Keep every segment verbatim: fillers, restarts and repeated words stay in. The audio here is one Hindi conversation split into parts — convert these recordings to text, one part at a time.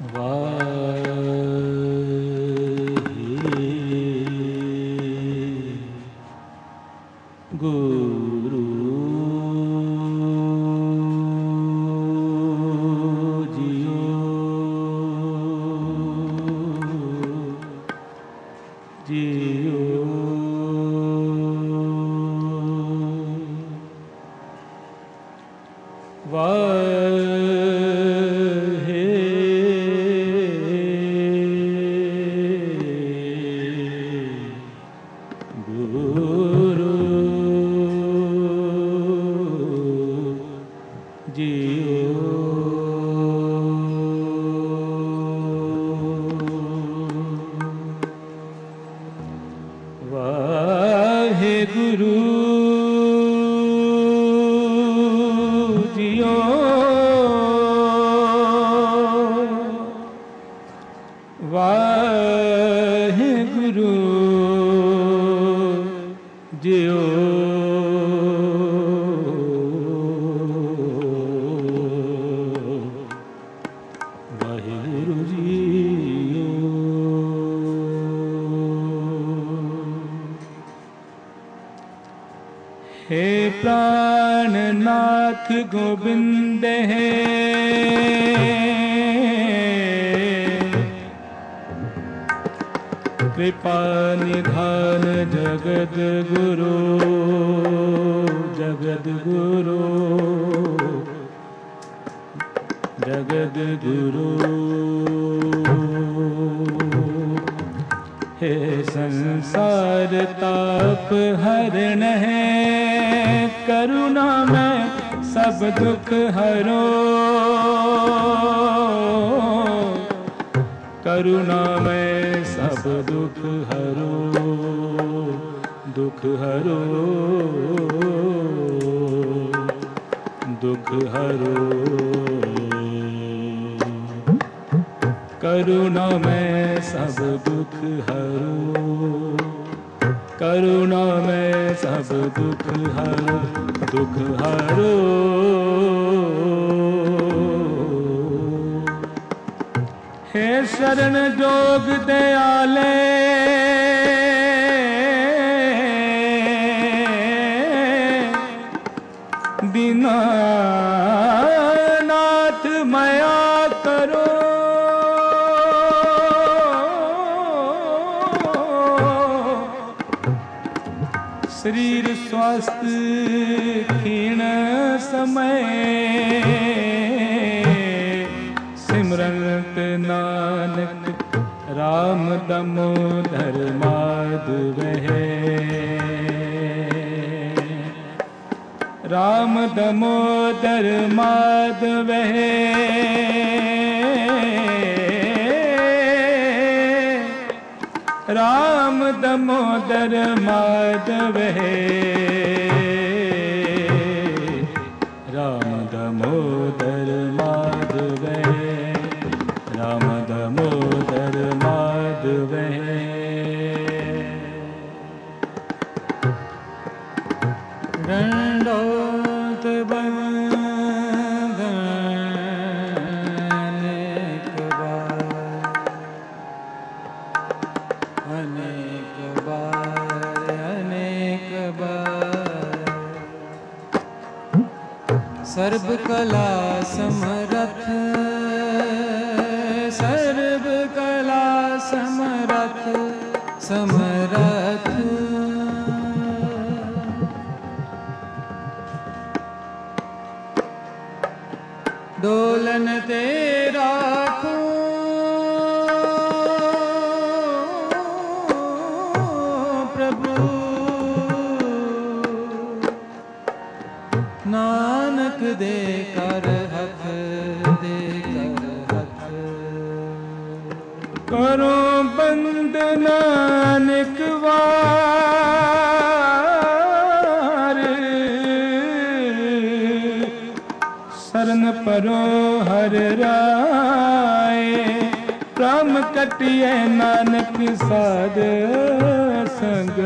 गोविंद है कृपा निधान जगद गुरु जगद गुरु जगद गुरु हे संसार ताप हरण है करुणा में सब दुख हरो करुणा में सब दुख हरो दुख हरो दुख हरो करुणा में सब दुख हरो करुणा में सब दुख हरो दुख हरो हे शरण जोग दयाले दीनानाथ माया करो शरीर स्वास्थ्य क्षीण समय सिमरत नानक राम दामोदर माधव है राम दामोदर माधव है राम दामोदर माधव है राम दामोदर माधव है राम दामोदर माधव है दंडोत सर्व कला समरथ सर्व कला समरथ समरथ डोलन तेरा प्रभु नानक दे कर हथ दे कर हथ करो बंद नानक वार शरण परो हर राय राम कटिए नानक साध संग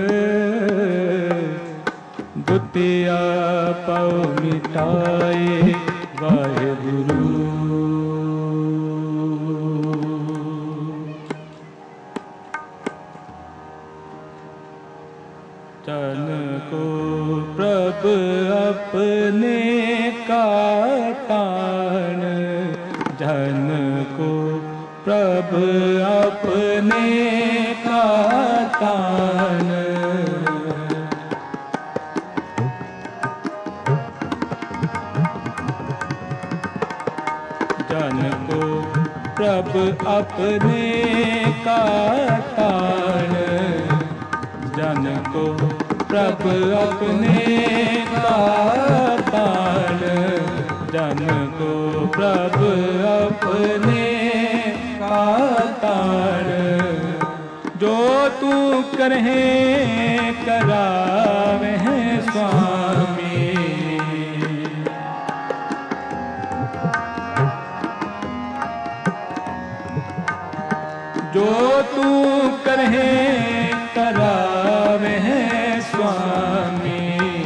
दुतिया पाओ मिटाए वाहे गुरु जन को प्रभु अपने का तान। जन को प्रभु अपने का तान। जन को प्रभु अपने का तान। जन को प्रभु अपने का तान। जो तू करहे करावे स्वामी। जो तू करहे करावे स्वामी।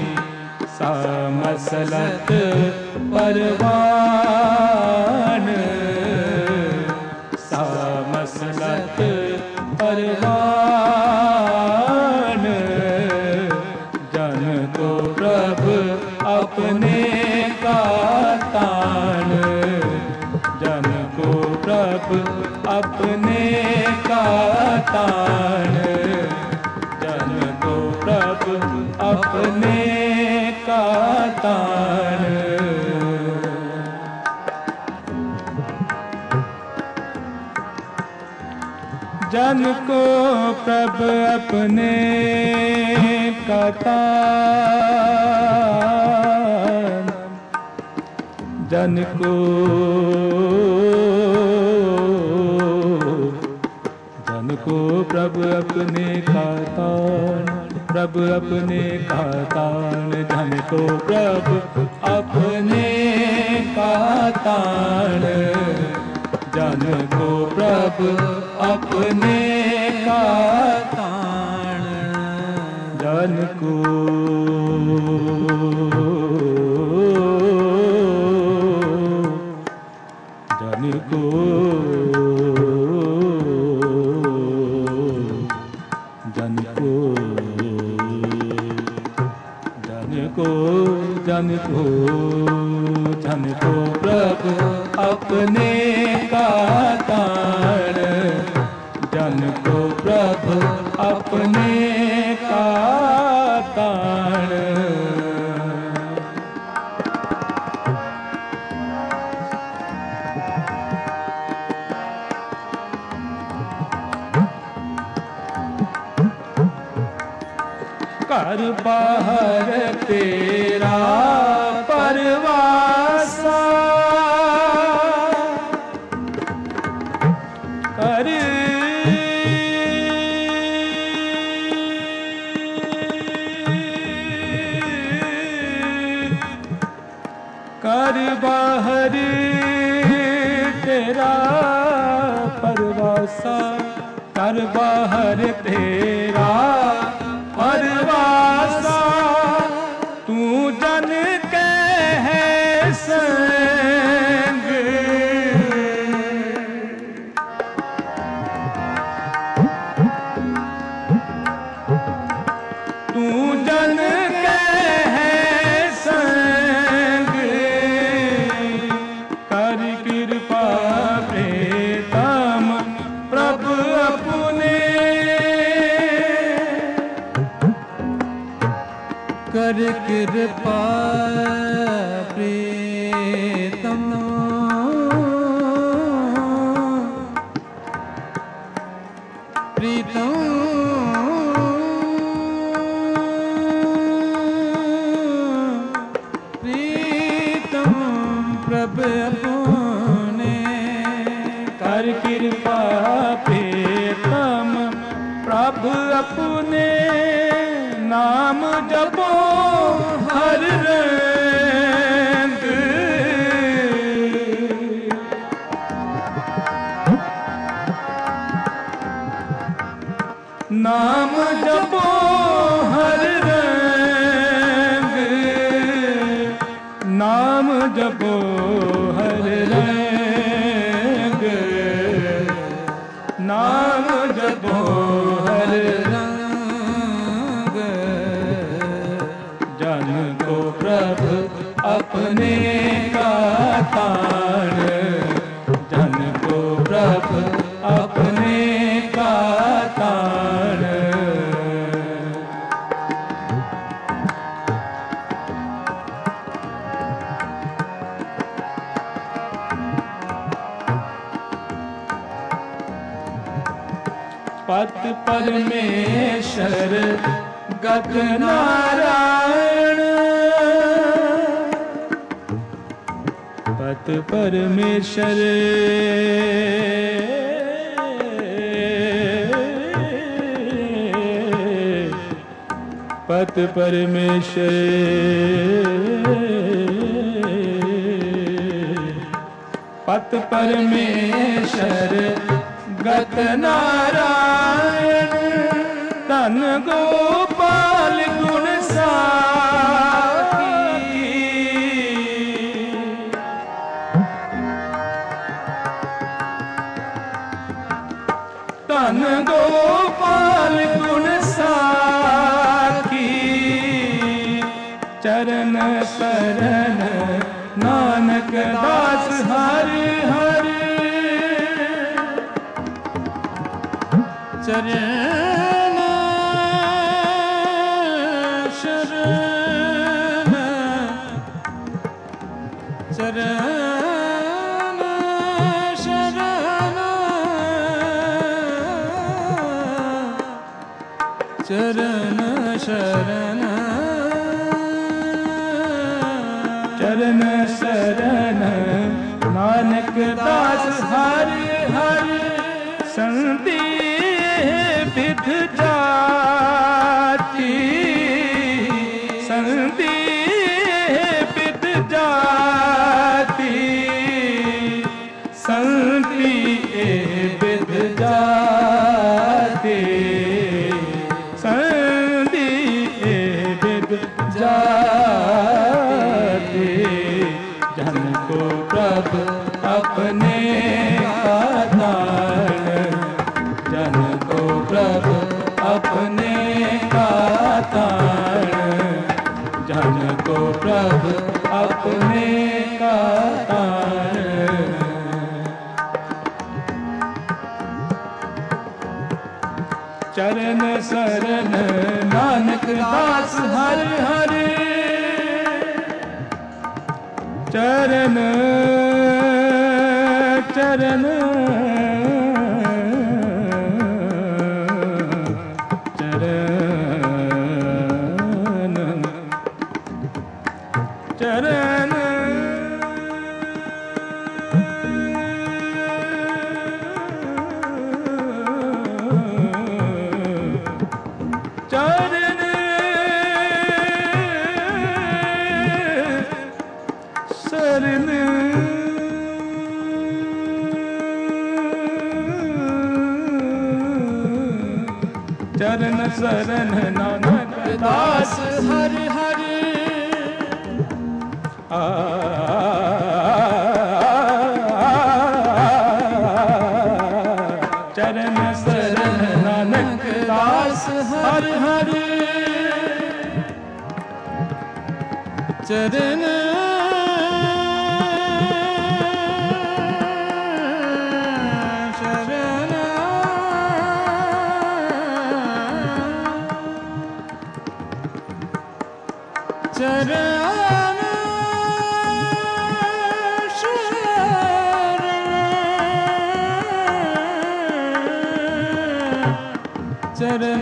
सामसलत परवान। सामसलत परवान। जन को प्रभु अपने का तान। जन को प्रभु अपने का तान। जन को प्रभु अपने का तान। जन को प्रभु अपने का तान। जन को जन को प्रभु अपने का तान। प्रभु अपने का तान। जन को प्रभु अपने का तान। जन को प्रभु अपने का तान। जन को जन को जन को जन को जन को जन को प्रभु अपने का तान। जन को प्रभु अपने का तान। कर बाहर तेरा परवासा। कर कर बाहर तेरा परवासा। कर बाहर तेरा परवासा। तू जन के है संग। तू जन के है संग। कर कृपा प्रेतम प्रभु अपने। कर कृपा प्रीतम प्रीतम प्रीतम प्रभु अपने। कर कृपा प्रीतम प्रभु अपने। नाम जपो हर रंग। नाम जपो हर रंग। नाम जपो हर रंग। नाम जपो हर रंग। जन पत परमेश्वर गत नारायण, पत परमेश्वर पत परमेश्वर पत परमेश्वर गत नारायण, धन गोपाल गुण साखी, धन गोपाल गुण साखी, चरण शरण नानक दास हरि हरि, चरण शरण चरण शरण चरण शरण चरण शरण नानक दास हरि हरि, संति विध जाति, संति विध जाति, संति विध जाति, संति विध जाति, जन को प्रभु अपने दान, जन को प्रभु अपने का ताण, जन को प्रभु अपने का ताण, चरण शरण नानक दास हरि हरि, चरण चरण चरण चरण शरण चरण शरण नानक दास हरि हरि, चरण शरण नानक दास हरि हरि, चरण शरण चरण चरण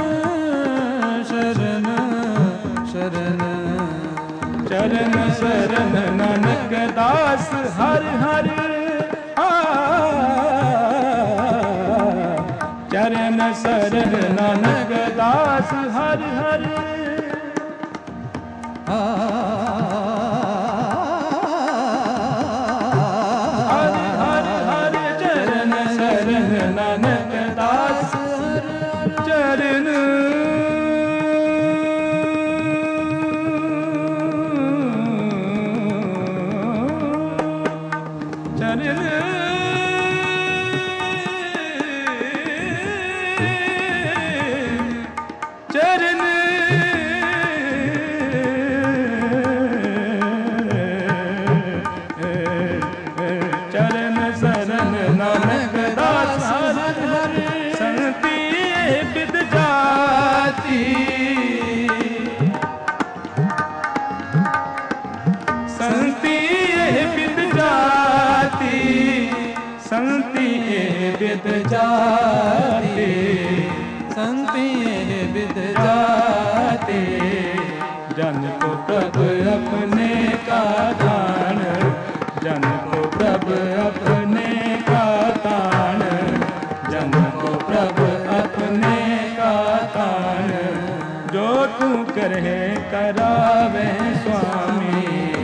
शरण शरण चरण शरण नानक दास हरि हरि, चरण शरण नानक दास हरि हरि, हरि हरि हरि, चरण शरण नानक दास चरण चरण चरण चरण शरण नानक दास हरि हरि, संति विद जाति, संति विद जाति, संति ए विद जाते, संति ए विद जाते, जन को प्रभु अपने का दान, जन को प्रभु अपने का दान, जन को प्रभु अपने का दान, जो तू करे करावे स्वामी,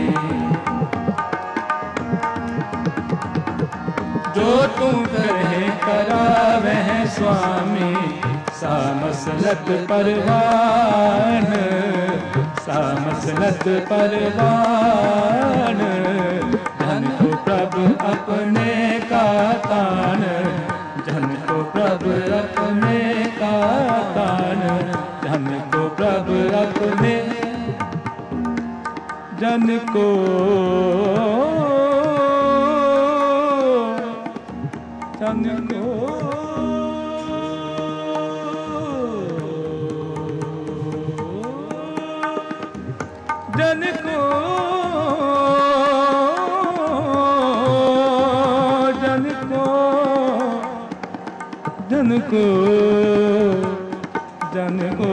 जो तू करे करावे स्वामी, सामसलत परवान, सामसलत परवान, धन को प्रभु अपने का तान, धन को प्रभु अपने का तान, धन को प्रभु अपने, जन को जन को जन को जन को जन को जन को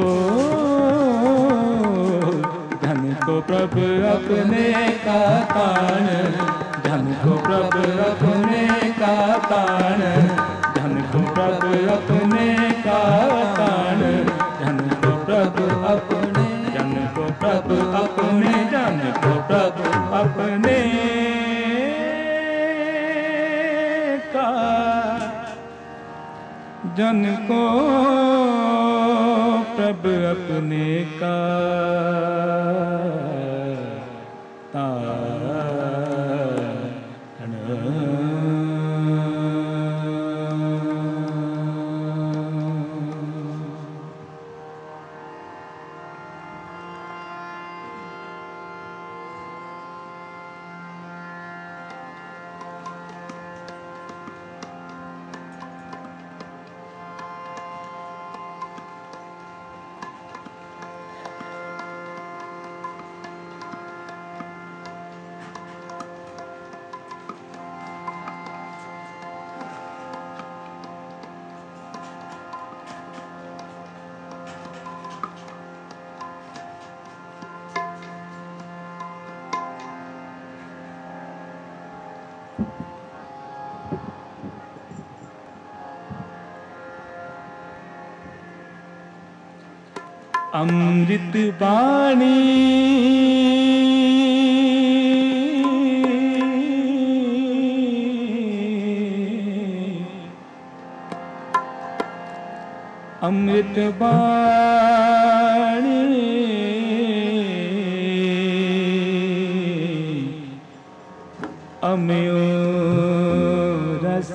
धन को प्रभु अपने का तान, धन को प्रभु अपने का तान, धन को प्रभु अपने का तान, धन को प्रभु अपने, जन को प्रभु अपने, जन को प्रभु अपने का, जन को प्रभु अपने का तान। अमृत वाणी अमृत वाणी अमयो रस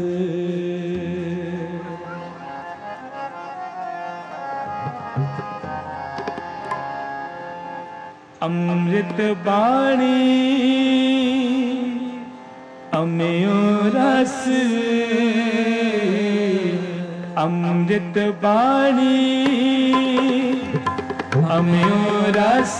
अमृत वाणी अमयो रस अमृत वाणी अमयो रस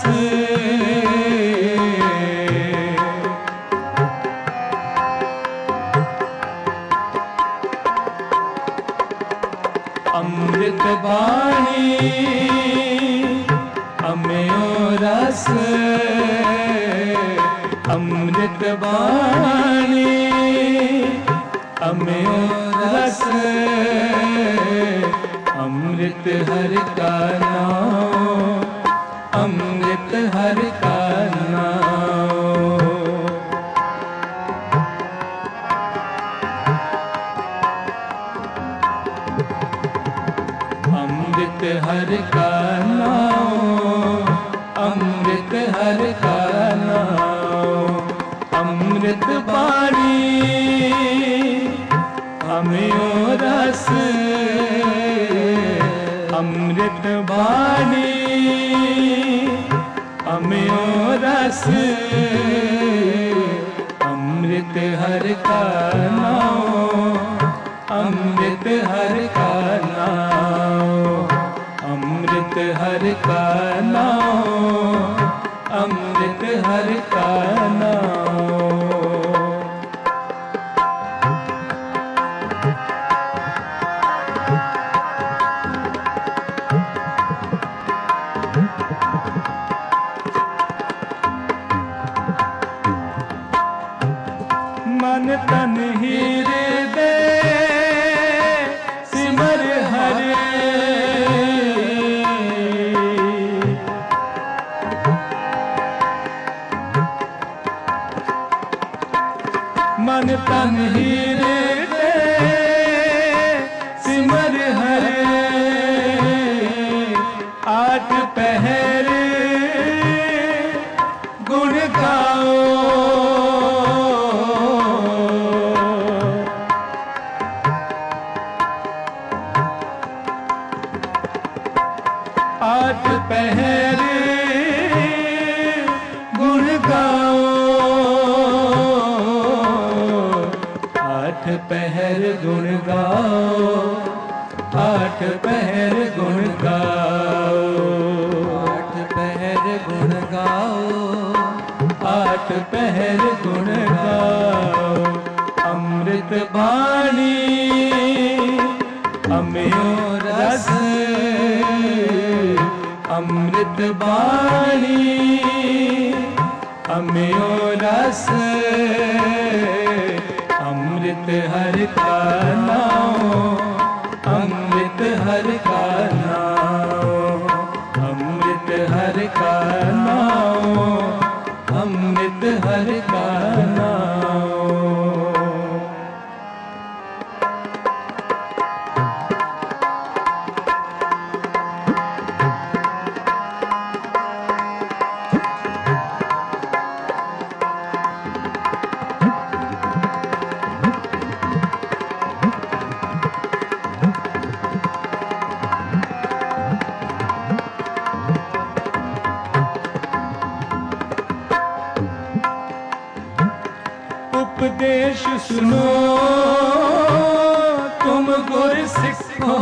अमृत वाणी अमयो रस अमृत वाणी अमयो रस अमृत हरि का नाम अमृत हरि का नाम अमृत हरि का नाम अमृत हरि का नाम अमृत वाणी अमयो रस अमृत वाणी अमयो रस अमृत हरि का नाम अमृत हरि का नाम अमृत हरि का नाम अमृत हरि का नाम तन हृदय सिमर हरे, मन तन हृदय सिमर हरे, आठ पहर गुण गाओ, आठ पहर गुण गाओ, आठ पहर गुण गाओ, आठ पहर गुण गाओ, आठ पहर गुण गाओ, आठ पहर गुण गाओ। अमृत वाणी अमयो रस, अमृत वाणी अमयो रस, अमृत हर का नाम, अमृत हर का नाम, अमृत हर का नाम, अमृत हर का नाम। उपदेश सुनो तुम गुर सिखो,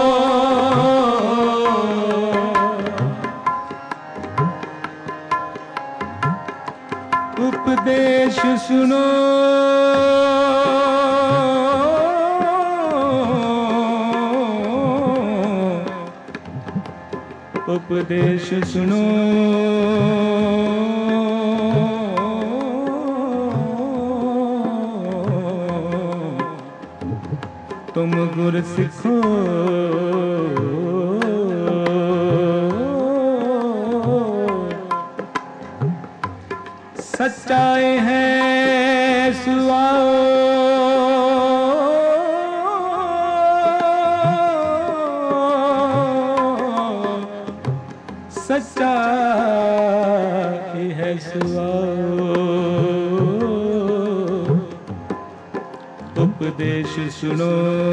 उपदेश सुनो उपदेश सुनो, तुम गुर सिखो, सच्चाई है सुआओ, सच्चाई है सुआओ, उपदेश सुनो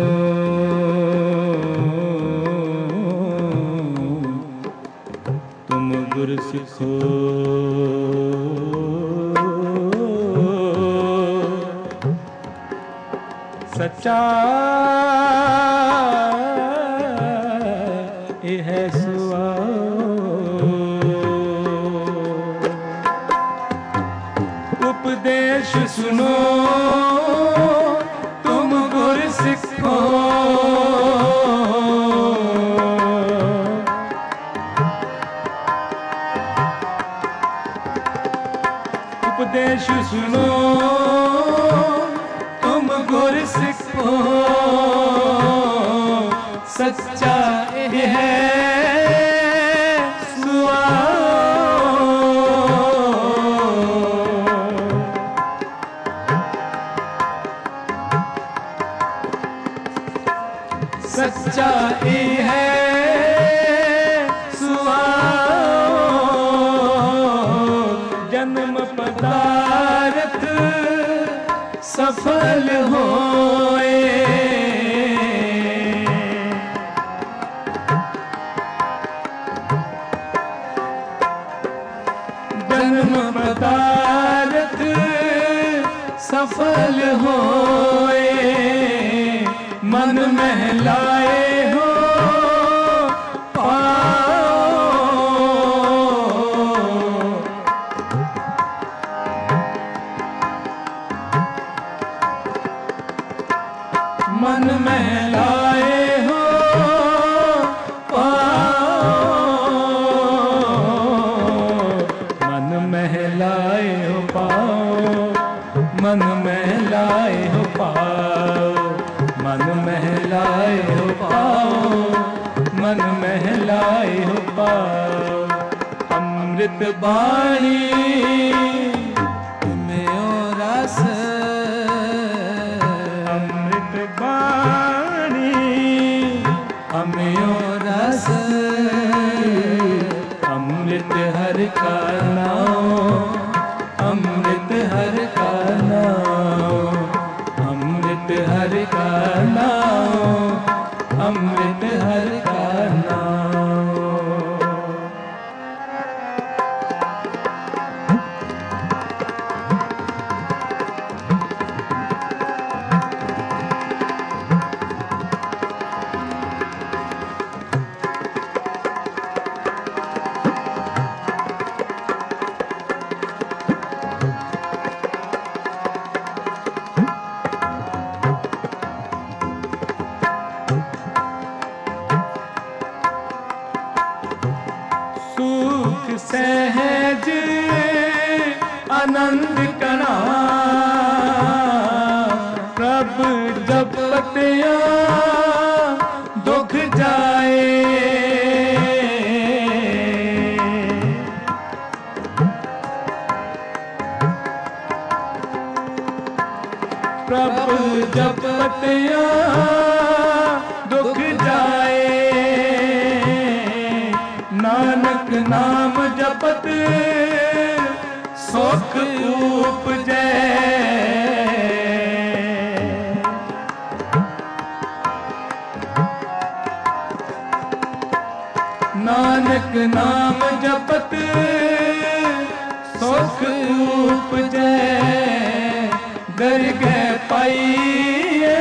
तुम गुर सिखो, सच्चाई है सुआओ, उपदेश सुनो तुम गुर सिखो, उपदेश सुनो तुम गुर सिखो, सच्चा है सच्चाई है सुआओ, जन्म पदार्थ सफल होए, जन्म पदार्थ सफल होए, मन महलाए हो पाओ, मन महलाए हो पाओ, मन महलाए हो पाओ, मन महलाए मन महलाए हो पाओ, मन महलाए हो पाओ। अमृत बाणी में ओ रस, अमृत बाणी हमें ओ रस, अमृत हर का नाम, अमृत हर का नाम, अमृत हर का नाम, अमृत हर का नाम। सहज आनंद कणा प्रभु जपतिया दुख जाए। प्रभु जपतिया दुख जाए। नानक नाम जपत सुख उपजै। नानक नाम जपत सुख उपजै। दरगह पाइए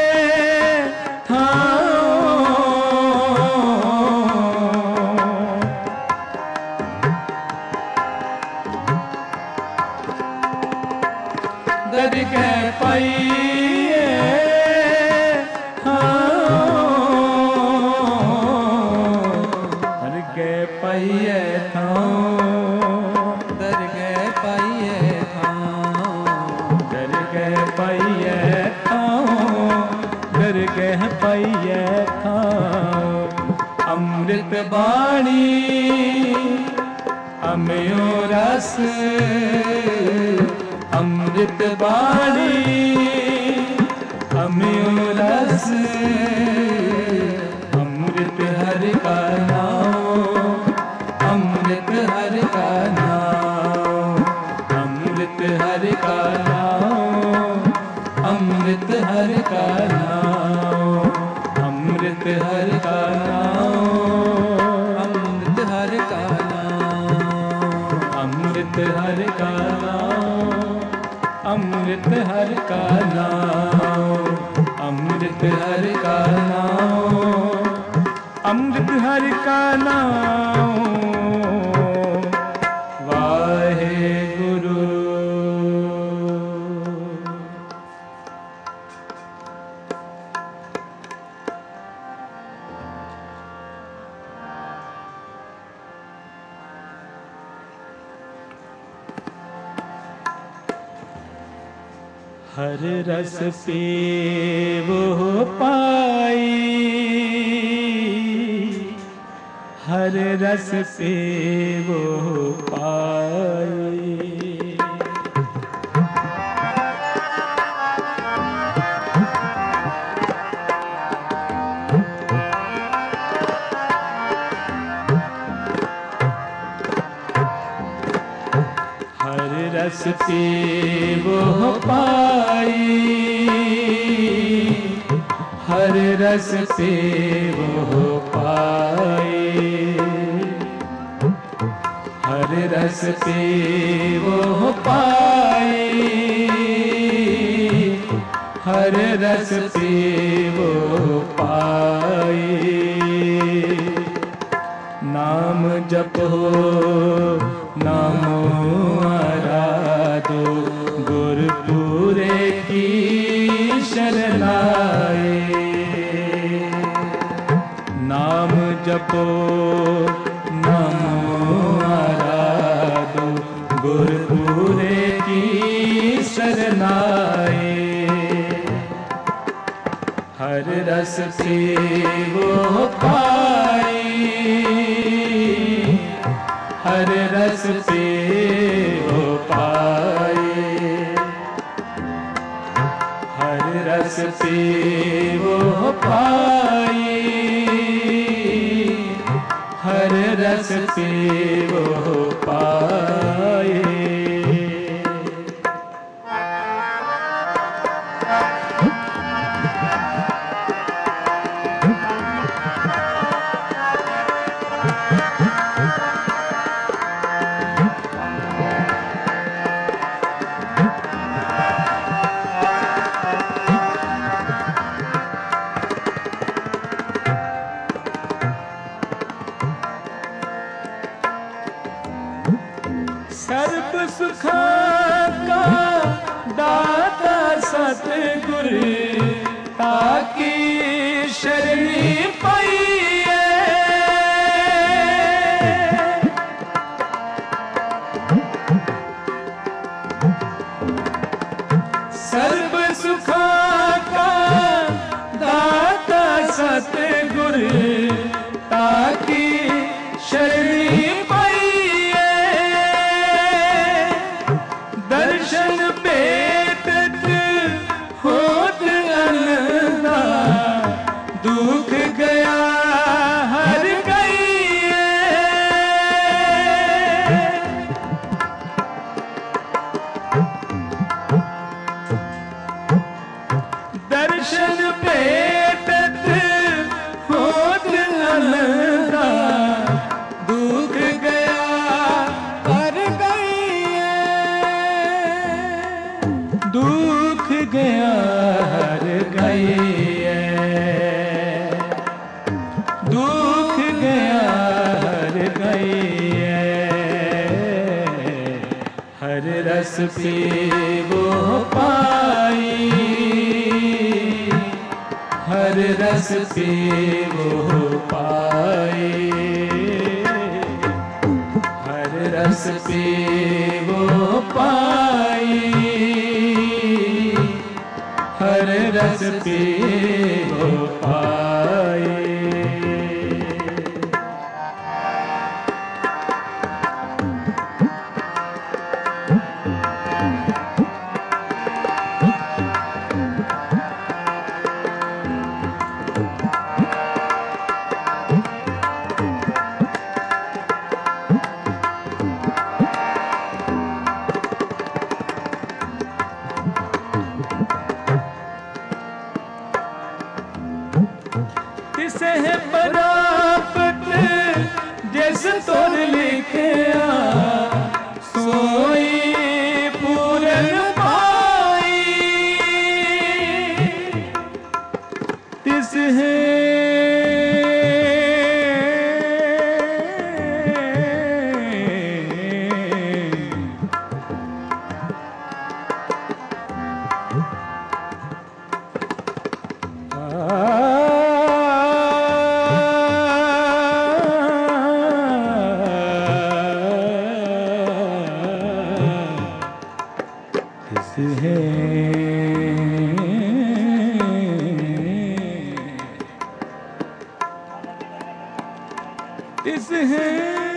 दरगह पाइए दरगह पाइए दरगह पाइए दरगह पाइए दरगह पाइए अमृत बाणी अमयो रस। अमृत बाणी अमयो रस। अमृत हर का नाम, अमृत हर का नाम, अमृत हर का नाम, अमृत हर का नाम, अमृत हर का नाम, अमृत हर का नाम, अमृत हर का नाम, अमृत हर का नाम, अमृत हर का नाम, अमृत हर का नाम। वाहे गुरु। हर रस पीवो पाई, हर रस पीवो पाई। हर रस पीवो पाई, हर रस पीवो पाई, हर रस पीवो पाई, हर रस पीवो पाई। नाम जपो नामो आराधो, गुर पूरे की शरणाए। नाम जपो नामो आराधो, गुर पूरे की शरणाए। हर रस पीवो पाई, हर रस पीवो पाई, हर रस पीवो पाई, हर रस पीवो पाई। सर्व सुखा का दाता सतगुर, ताकी शरणी पाइए। सर्व सुखा का दाता सतगुर, ताकी शरणी दर्शन बेदत होत अनंदा, दुख गया हर गई। दर्शन बेदत होत अनंदा, दुख गया हर गई। दुख गया हर गई, दुख गया हर गई। हर रस पीवो पाई, हर रस पीवो पाई, हर रस पीवो पाई, हर रस पीवो पाई। तिसे है प्राप्त जिस तुर लिखिया, सोई पूरन पाई। तिस है है इस है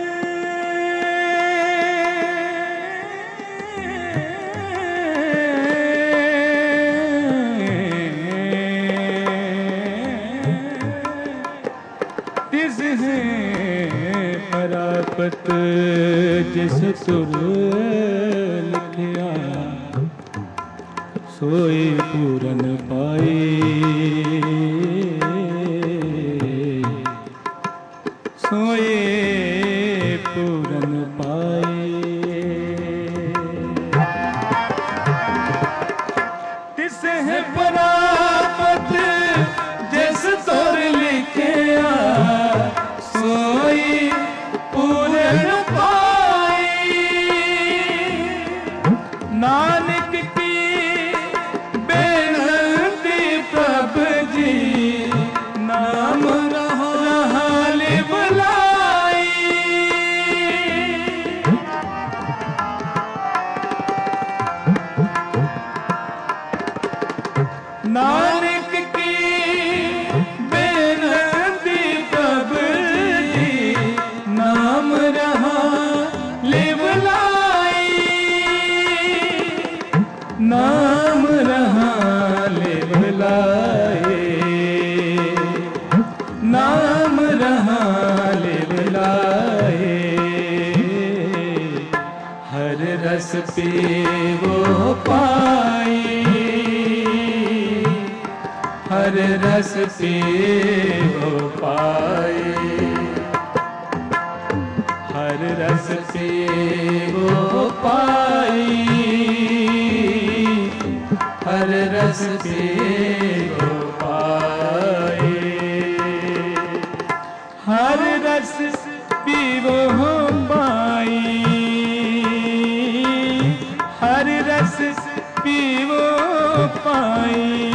इस है प्राप्त जिस तुर लिखिया, सोई पूरन पाई, सोए पूरन पाई। तिस है प्राप्त जिस तुर लिखिया, सोई पूरन पाई। नानक की बेनती प्रभ जी, नाम रहा बुलाई। नानक की पीवो पाई, हर रस पीवो पाई, हर रस पीवो पाई, हर रस पीवो पाई, हर रस पीवो पाई, हर रस पीवो पाई,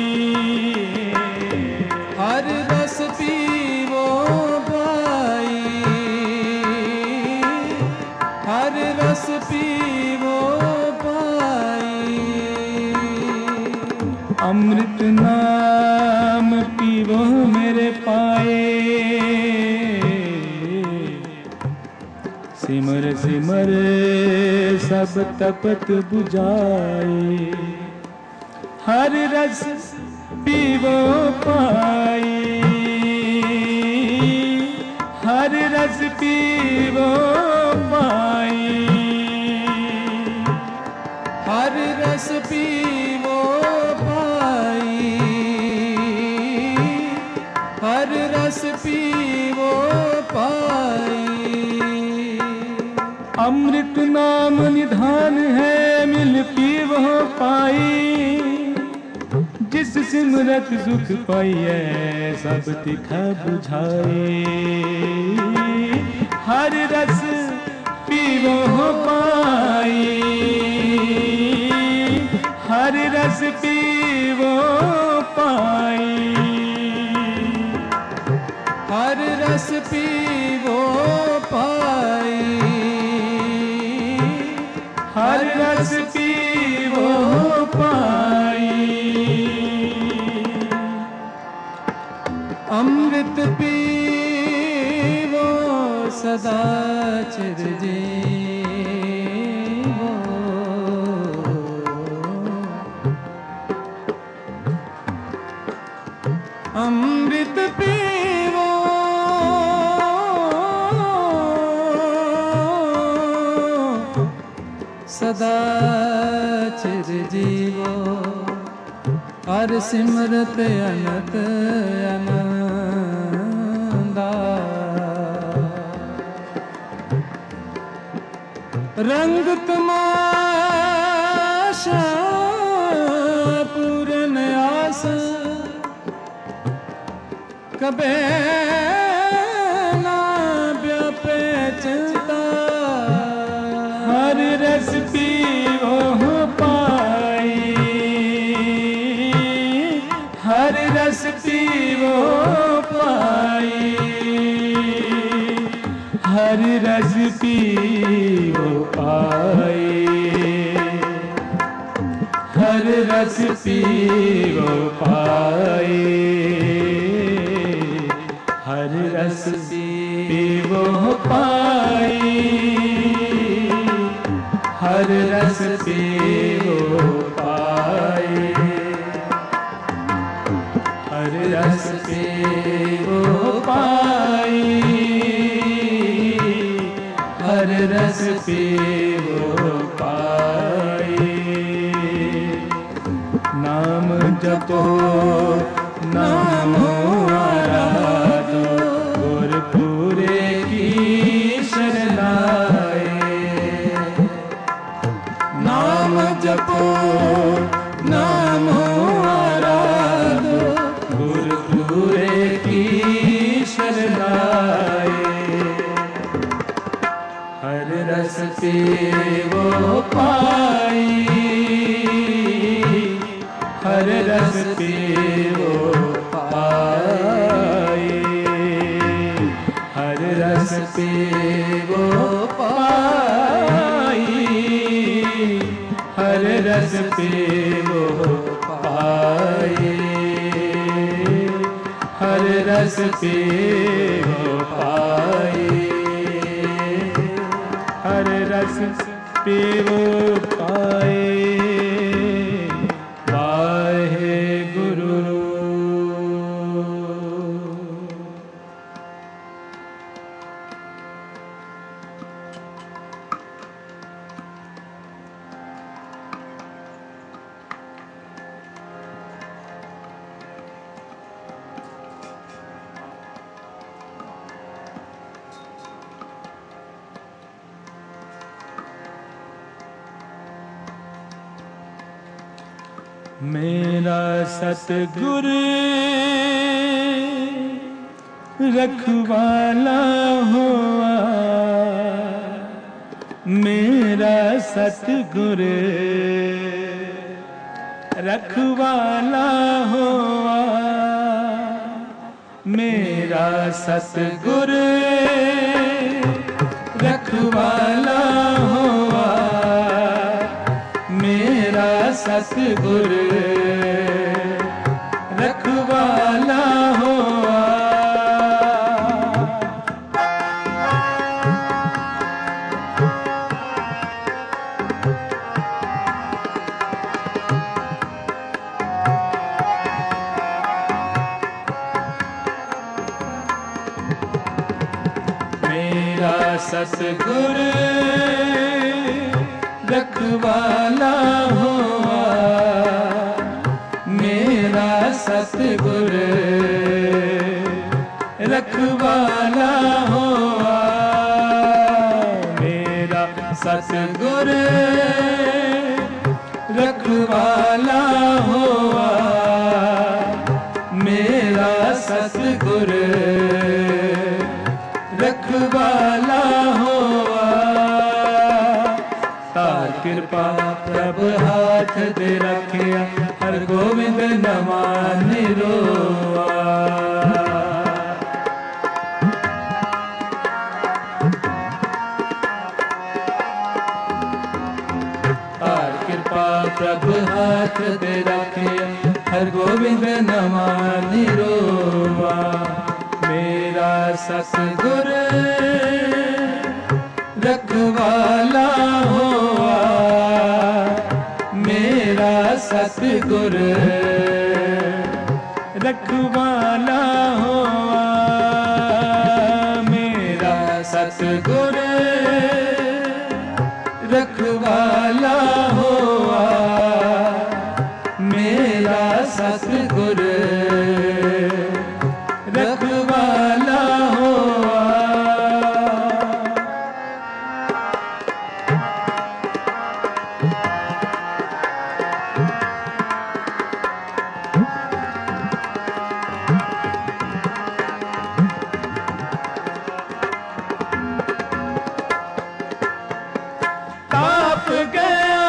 हर रस पीवो पाई, हर रस पीवो पाई, अमृत नाम पीवो मेरे पाए, सिमर सिमर सब तपत बुझाए, हर रस पीवो पाई, हर रस पीवो पाई, हर रस पीवो पाई, हर रस पीवो पाई, अमृत नाम निधान है मिल पीवो पाई, जिस सिमरत सुख पाइए सब तिखा बुझाए, हर रस पीवो पाई, हर रस पीवो पाई, हर रस पीवो पाई, हर रस पीवो पाई, अमृत पीवो सदा चिर जीवो, अमृत पीवो सदा चिर जीवो, हर सिमरत अनत आनंदा, रंग तमाशा पूरन आस, कबे ना व्यापे चिंता, हर रस पीवो पाई, हर रस पीवो पाई, हर रस पीवो पाई, हर रस पीवो पाई, हर रस पीवो पाई, हर रस पीवो पाई, हर रस पीवो पाई, हर रस पीवो पाई, नाम जपो नाम आराधो, गुर पूरे की शरणाए, नाम जपो नाम आराधो, गुर पूरे की शरणाए, हर रस पीवो पाई, हर रस पीवो पाई, हर रस पीवो पाई, हर रस पीवो पाई, हर रस पीवो पाई, हर रस पीवो पाए, वाहे गुरु। मेरा सतगुर रखवाला हुआ, मेरा सतगुर रखवाला हुआ, मेरा सतगुर रखवाला हुआ, मेरा सतगुर रखवाला हुआ। मेरा सतगुर रखवाला हुआ, मेरा सतगुर रखवाला हुआ, मेरा सतगुर रखवाला हुआ, मेरा सतगुर रखवाला हुआ। तार कृपा प्रभ हाथ दे रखिया, हर गोविंद नमानि रोआ। तार कृपा प्रभ हाथ दे रखिया, हर गोविंद नमानि रोआ। मेरा सतगुर रखवाला हुआ, मेरा सतगुर रखवाला हुआ, मेरा सतगुर रखवाला हुआ, मेरा सतगुर रखवाला हुआ। ताप गया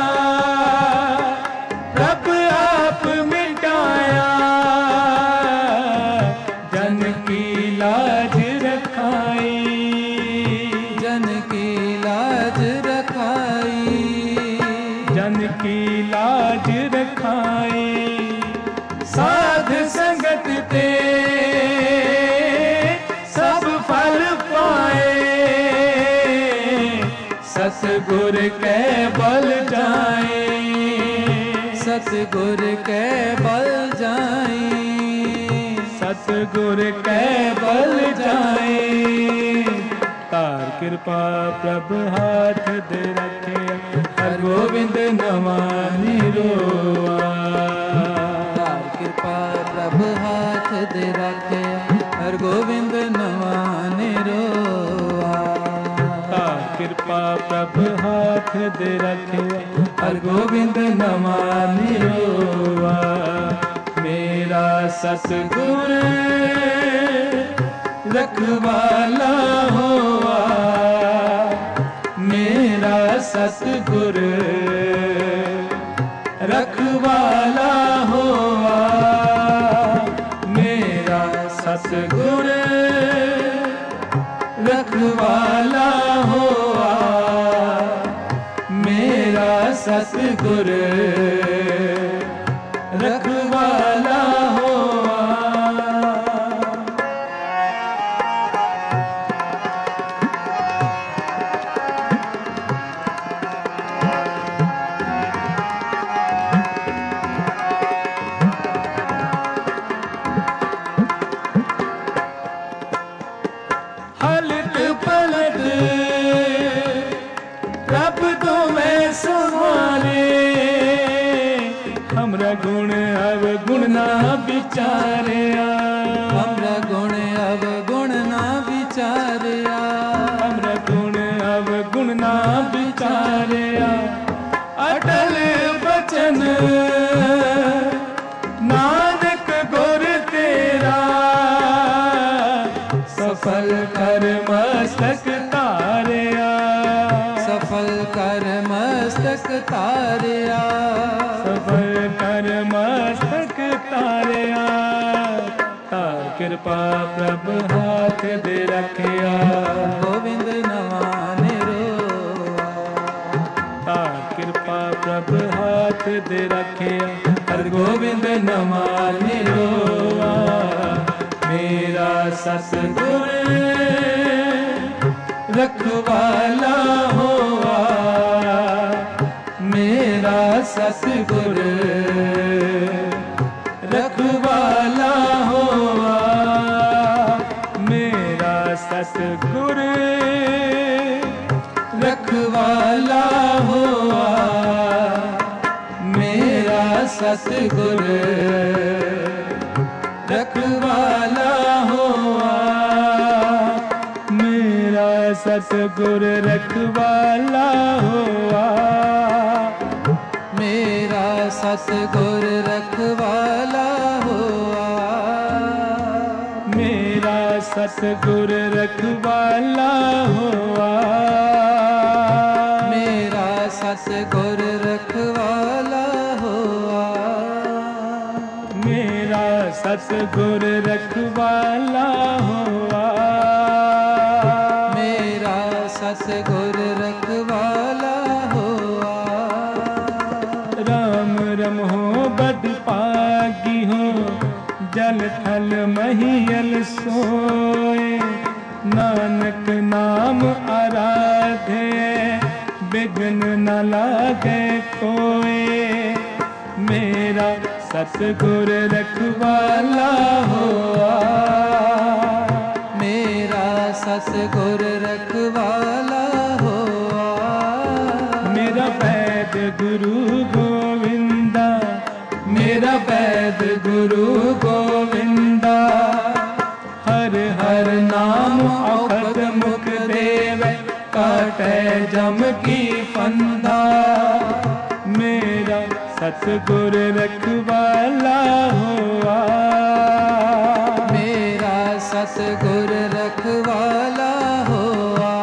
प्रभ आप मिटाया, जन की लाज रखाई, जन की लाज रखाई, जन की लाज रखाई। साध संगत ते सब फल पाए, सतगुर के बल जाए, सतगुर के बल जाई, सतगुर के बल जाए। तार कृपा प्रभ हाथ दे रखे, हर गोविंद नमानि रोआ। तार कृपा प्रभ हाथ दे रखे, हर गोविंद नमानि रोआ। तार कृपा प्रभ हाथ दे रखे, हर गोविंद नमानि रोआ। मेरा सतगुर रखवाला हुआ, मेरा सतगुर रखवाला हुआ, मेरा सतगुर रखवाला हुआ, मेरा सतगुर रखवाला हुआ। हलत पलट प्रभ तुम्हें संभाले, हमरा गुण अवगुण ना विचारिया, हमरा गुण अवगुण ना विचारिया, हमरा गुण अवगुण ना विचारिया। अटल बचन मस्तक तारिया, सफल कर मस्तक तारिया। तार कृपा प्रभ हाथ दे रखिया, गोविंद नवाने रोआ। तार कृपा प्रभ हाथ दे रखिया, हर गोविंद नवाने रोआ। मेरा सतगुर रखवाला होआ, मेरा सतगुर रखवाला होआ। मेरा सतगुर रखवाला होआ, मेरा सतगुर रखवाला होआ। मेरा सतगुर रखवाला होआ, मेरा सतगुर रखवाला होआ। मेरा सतगुर रखवाला होआ, मेरा सतगुर रखवाला होआ। मेरा सतगुर रखवाला होआ, मेरा सतगुर रखवाला होआ। राम रम हो बद पागी हो, जल थल महियल सोए। नानक नाम आराधे, बिघ्न न लागे कोए। मेरा सतगुर रखवाला होआ, मेरा सतगुर रखवाला होआ। मेरा वैद गुरु गोविंदा, मेरा वैद गुरु गोविंदा। हर हर नाम औखद मुख देव, काटे जम की फंदा। मेरा सतगुर रखवाला होआ, मेरा सतगुर रखवाला होआ।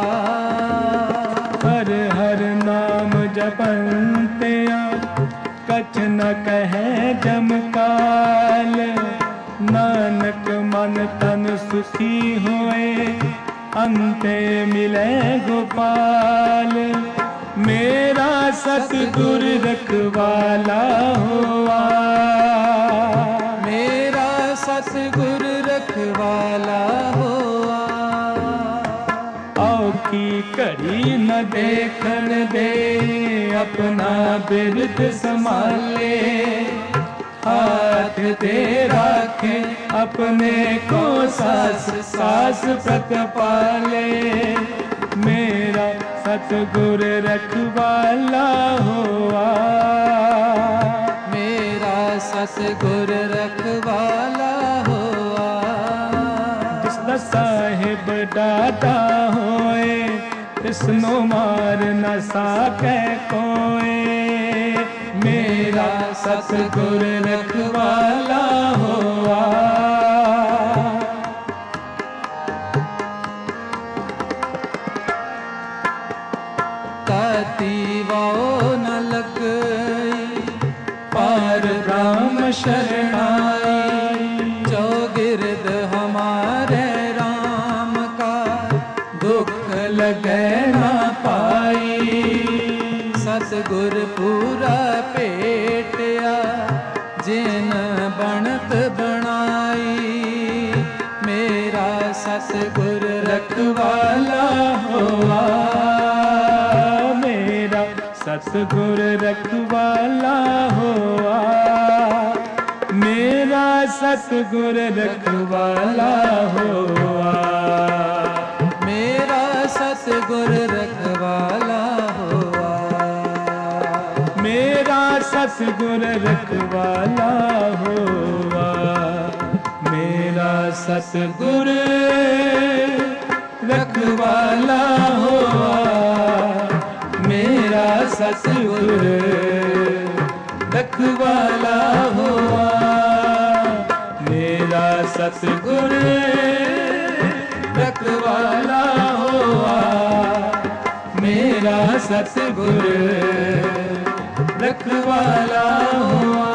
हर हर नाम जपंतिया, कछ न कहे जमकाल। नानक मन तन सुखी होए, अंते मिले गोपाल। मेरा सतगुर रखवाला होआ, मेरा सतगुर रखवाला होआ। औखी घड़ी न देखन दे, अपना बिरद संभाले। हाथ दे राखे अपने को, सास सास प्रतपाले। मेरा सतगुर रखवाला होआ, मेरा सतगुर रखवाला होआ। जिसदा साहिब दाता होए, तिसनो मार न साके कोए। मेरा सतगुर रखवाला होआ, ताती वाओ न लगई, पार ब्रह्म शरणाई। चौगिर्द हमारे राम का, दुख लगे ना पाई। सतगुर पूरा पेटिया, जिन बनत बनाई। मेरा सतगुर रखवाला होआ, मेरा सतगुर रखवाला होआ। मेरा सतगुर रखवाला होआ, मेरा सतगुर रखवाला होआ। मेरा सतगुर रखवाला होआ। मेरा सतगुर रखवाला होआ, मेरा सतगुर रखवाला होआ। मेरा सतगुर रखवाला होआ, मेरा सतगुर रखवाला हुआ।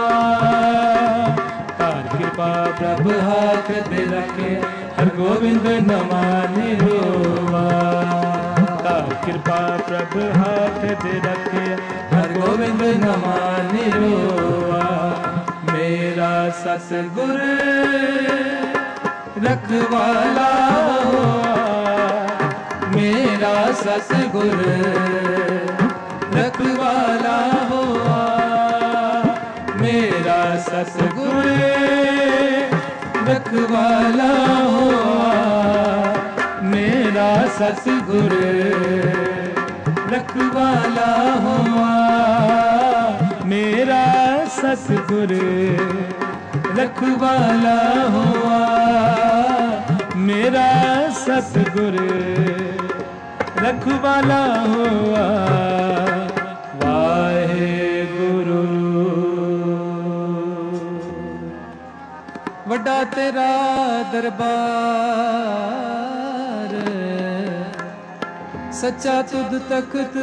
तार कृपा प्रभ हाथ दे रखे, हर गोविंद न माने रोवा। तार कृपा प्रभ हाथ दे रखे, हर गोविंद न माने रोवा। मेरा सतगुर रखवाला हुआ, मेरा सतगुर रखवाला हुआ। मेरा सतगुर रखवाला हुआ। मेरा सतगुर रखवाला हुआ। मेरा सतगुर रखवाला हुआ। मेरा सतगुर रखवाला हुआ। वाहेगुरु। वड्डा तेरा दरबार, सच्चा तुद तख्त,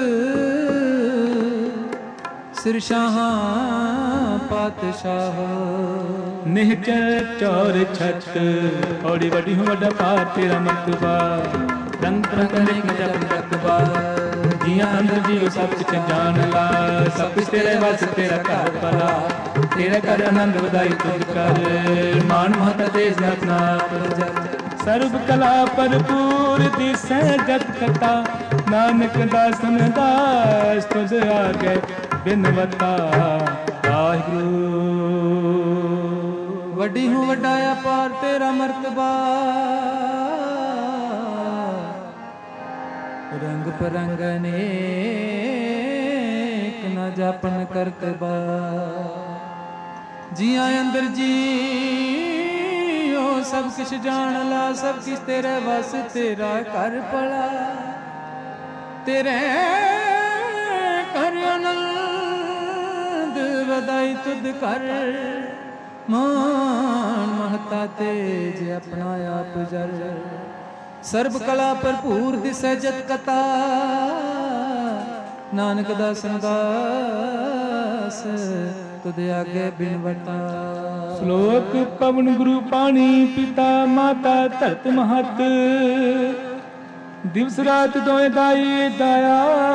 सिरशाहां पातशाह। निहचर चौर छत, औड़ी वड्डी हूँ वड्डा पार तेरा मर्तबा। रंग रंग जप रखबा, जियां अंदर जीव सब कुछ जान ला। सब कुछ तेरे बस तेरा घर भला, तेरे कर आनंद वधाई तुझ कर। मान महत देश अपना सर्व कला भरपूर दिसै जत कथा। नानक दासन दास तुझ आगे बिनवता। वाहिगुरु। वड्डी हूँ वड्डा अपार तेरा मर्तबा, रंग परंग अनेक न जापन करतबा। जिया अंदर जी सब किश जान ला। सब किश तेरे बस तेरा कर पड़ा। तेरे कर आनंद वधाई तुद कर। मान महता तेज अपना आप जर। सर्व कला भरपूर दिसै जत कथा। नानक दासन दास तुद आगे बिनवता। श्लोक पवन गुरु पानी पिता माता धरत महत। दिवस रात दोए दाई दाया।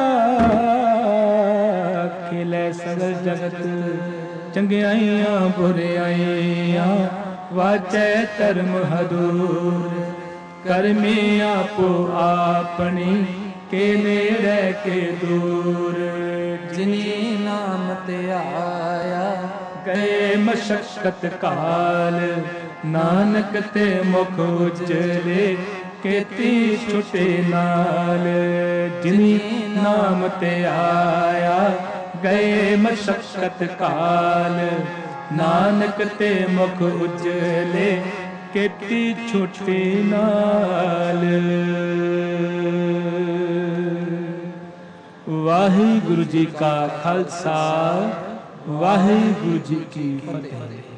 खेलै सगल जगत चंगियाइयां बुरियाइयां। वाचै धर्म हदूर करमी आपो आपनी। के नेड़े के दूर जिनी नाम ते आया। गए मशक्कत काल नानक ते मुख उजले। केती छुटे नाल जिनी नाम ते आया। गए मशक्कत काल नानक ते मुख उजले। केती छुटे नाल। वाहिगुरु जी का खालसा, वाहिगुरु जी की फतेह।